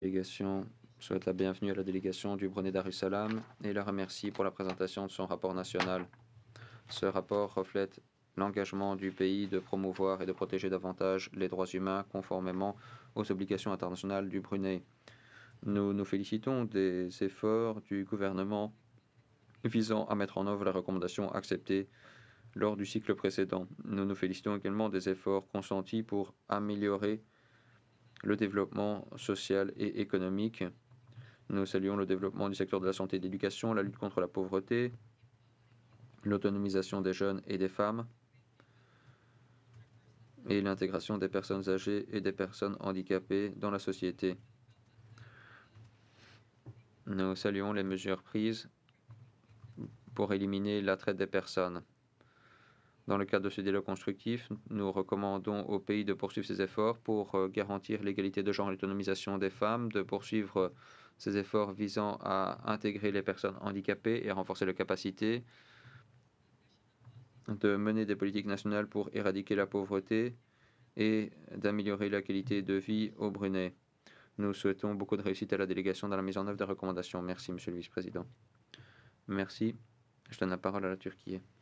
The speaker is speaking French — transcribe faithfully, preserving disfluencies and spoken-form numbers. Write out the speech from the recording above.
délégation souhaite la bienvenue à la délégation du Brunei Darussalam et la remercie pour la présentation de son rapport national. Ce rapport reflète l'engagement du pays de promouvoir et de protéger davantage les droits humains conformément aux obligations internationales du Brunei. Nous nous félicitons des efforts du gouvernement visant à mettre en œuvre les recommandations acceptées lors du cycle précédent. Nous nous félicitons également des efforts consentis pour améliorer le développement social et économique. Nous saluons le développement du secteur de la santé et de l'éducation, la lutte contre la pauvreté, l'autonomisation des jeunes et des femmes, et l'intégration des personnes âgées et des personnes handicapées dans la société. Nous saluons les mesures prises pour éliminer la traite des personnes. Dans le cadre de ce dialogue constructif, nous recommandons au pays de poursuivre ses efforts pour garantir l'égalité de genre et l'autonomisation des femmes, de poursuivre ses efforts visant à intégrer les personnes handicapées et à renforcer leurs capacités, de mener des politiques nationales pour éradiquer la pauvreté et d'améliorer la qualité de vie au Brunei. Nous souhaitons beaucoup de réussite à la délégation dans la mise en œuvre des recommandations. Merci, Monsieur le Vice-président. Merci. Je donne la parole à la Turquie.